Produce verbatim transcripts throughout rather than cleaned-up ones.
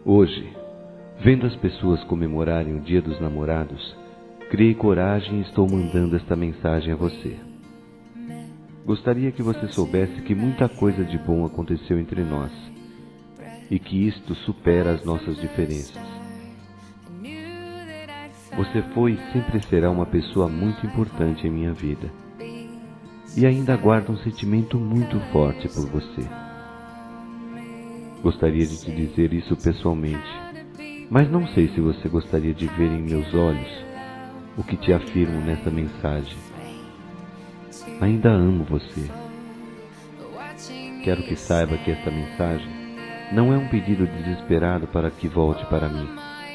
Hoje, vendo as pessoas comemorarem o Dia dos Namorados, criei coragem e estou mandando esta mensagem a você. Gostaria que você soubesse que muita coisa de bom aconteceu entre nós e que isto supera as nossas diferenças. Você foi e sempre será uma pessoa muito importante em minha vida. E ainda guardo um sentimento muito forte por você. Gostaria de te dizer isso pessoalmente, mas não sei se você gostaria de ver em meus olhos o que te afirmo nesta mensagem. Ainda amo você. Quero que saiba que esta mensagem não é um pedido desesperado para que volte para mim.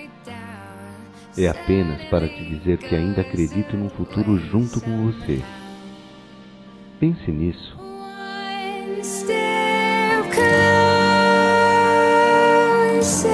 É apenas para te dizer que ainda acredito num futuro junto com você. Pense nisso. One step closer.